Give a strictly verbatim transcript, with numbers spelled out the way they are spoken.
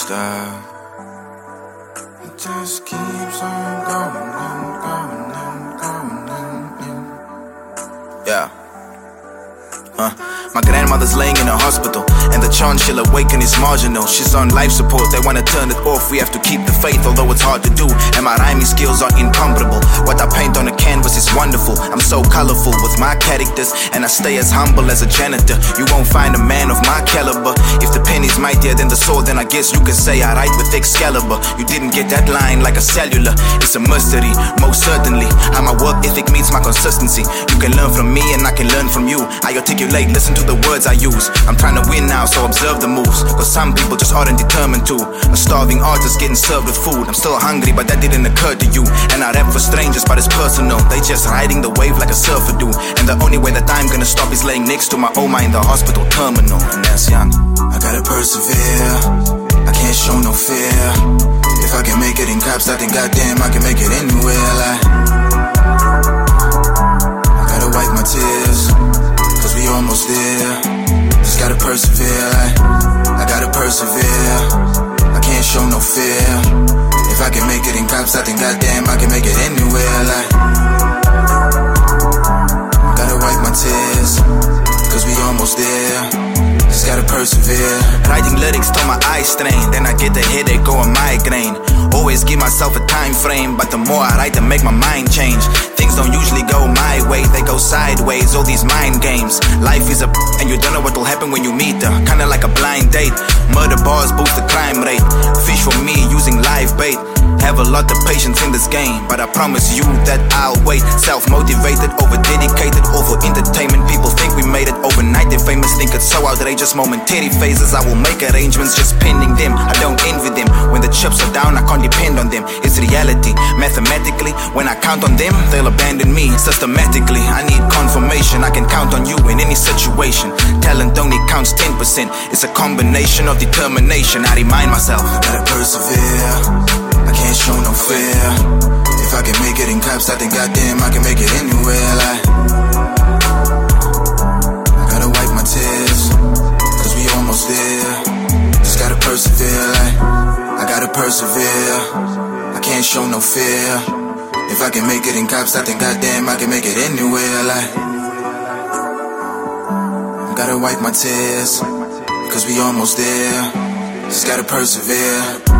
stop. It just keeps on going and going and going and, yeah. Uh, my grandmother's laying in a hospital, and the chance she'll awaken is marginal. She's on life support, they wanna turn it off. We have to keep the faith, although it's hard to do, and my rhyming skills are incomparable. What I paint on a canvas is wonderful. I'm so colorful with my characters, and I stay as humble as a janitor. You won't find a man of my caliber. If the pen is mightier than the sword, then I guess you can say I write with Excalibur. You didn't get that line like a cellular. It's a mystery, most certainly. How my work ethic meets my consistency. You can learn from me and I can learn from you. I articulate, listen to the words I use. I'm trying to win now, so observe the moves, cause some people just aren't determined to. A starving artist getting served with food. I'm still hungry, but that didn't occur to you. And I rap for strangers, but it's personal. They just riding the wave like a surfer do. And the only way that I'm gonna stop is laying next to my Oma in the hospital terminal. And that's young. I gotta persevere, I can't show no fear. If I can make it in cops, I think goddamn I can make it anywhere. Like, I gotta wipe my tears, cause we almost there. Just gotta persevere, like, I gotta persevere. I can't show no fear. If I can make it in cops, I think goddamn I can make it anywhere. Like, gotta wipe my tears, cause we almost there. Just gotta persevere. Writing lyrics till my eyes strain, then I get a headache or a migraine. Always give myself a time frame, but the more I write, the make my mind change. Things don't usually go my way, they go sideways. All these mind games. Life is a and you don't know what will happen when you meet her. Kinda like a blind date. Murder bars boost the crime rate. Fish for me using live bait. Have a lot of patience in this game, but I promise you that I'll wait. Self-motivated, over-dedicated, all for entertainment. People think we made it overnight, they're famous, think it's so outrageous. Momentary phases, I will make arrangements, just pending them. I don't envy them. When the chips are down, I can't depend on them. It's reality, mathematically. When I count on them, they'll abandon me. Systematically, I need confirmation. I can count on you in any situation. Talent only counts ten percent. It's a combination of determination. I remind myself, I gotta persevere, I can't show no fear. If I can make it in cops, I think goddamn I can make it anywhere. Like, I gotta wipe my tears, cause we almost there. Just gotta persevere, like, I gotta persevere. I can't show no fear. If I can make it in cops, I think goddamn I can make it anywhere. Like, I gotta wipe my tears, cause we almost there. Just gotta persevere.